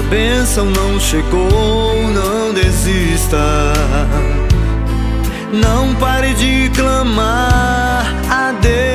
bênção não chegou, não desista. Não pare de clamar a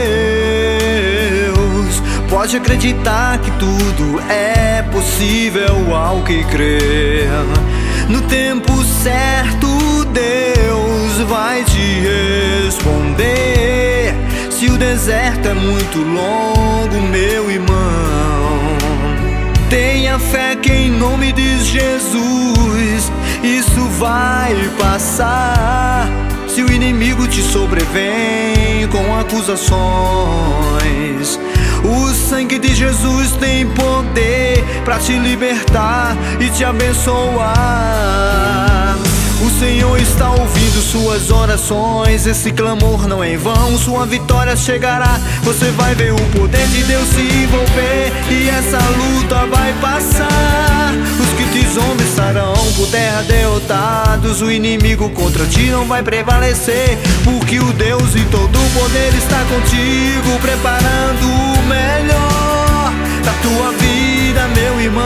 Deus. Pode acreditar que tudo é possível ao que crer. No tempo certo Deus vai te responder. Se o deserto é muito longo, meu irmão, tenha fé que em nome de Jesus isso vai passar. Se o inimigo te sobrevém com acusações, o sangue de Jesus tem poder para te libertar e te abençoar. O Senhor está ouvindo suas orações, esse clamor não é em vão, sua vitória chegará. Você vai ver o poder de Deus se envolver e essa luta vai passar. Os que te zombam estarão por terra derrotados, o inimigo contra ti não vai prevalecer, porque o Deus e todo o poder está contigo, preparando o melhor da tua vida, meu irmão.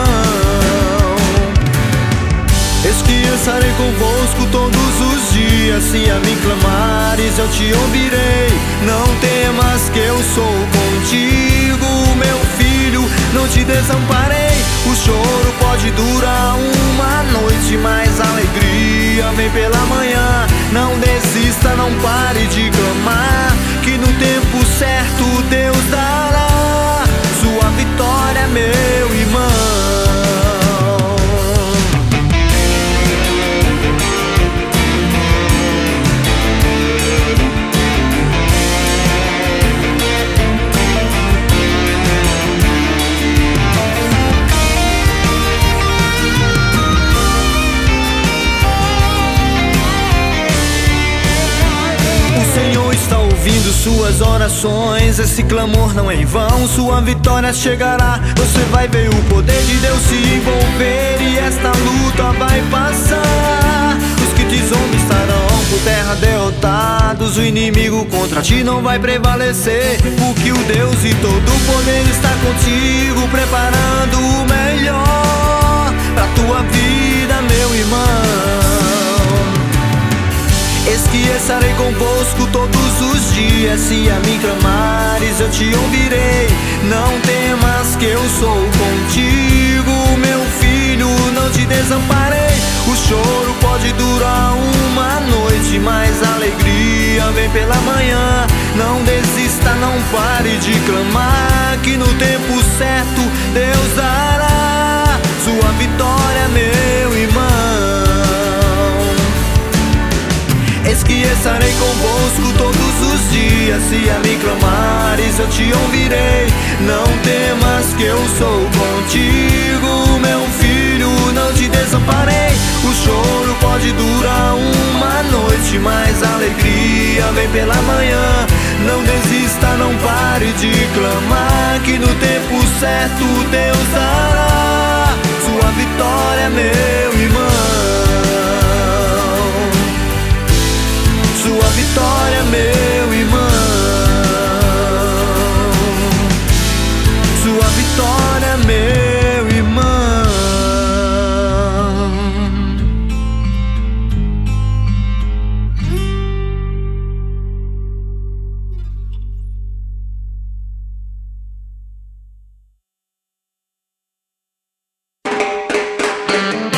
Eis que eu estarei convosco todos os dias, se a mim clamares eu te ouvirei. Não temas que eu sou contigo, meu filho, não te desamparei. O choro pode durar uma noite, mas a alegria vem pela manhã. Não desista, não pare de clamar, que no tempo certo Deus dará sua vitória, meu irmão. Ouvindo suas orações, esse clamor não é em vão, sua vitória chegará. Você vai ver o poder de Deus se envolver e esta luta vai passar. Os que te zombam estarão por terra derrotados, o inimigo contra ti não vai prevalecer, porque o Deus e todo o poder está contigo, preparando o melhor pra tua vida, meu irmão. Eis que estarei convosco todos os dias, se a mim clamares eu te ouvirei. Não temas que eu sou contigo, meu filho, não te desamparei. O choro pode durar uma noite, mas a alegria vem pela manhã. Não desista, não pare de clamar, que no tempo certo Deus dará sua vitória, meu irmão. Eis que estarei convosco todos os dias, se a mim clamares eu te ouvirei. Não temas que eu sou contigo, meu filho, não te desamparei. O choro pode durar uma noite, mas a alegria vem pela manhã. Não desista, não pare de clamar, que no tempo certo Deus dará sua vitória, meu irmão.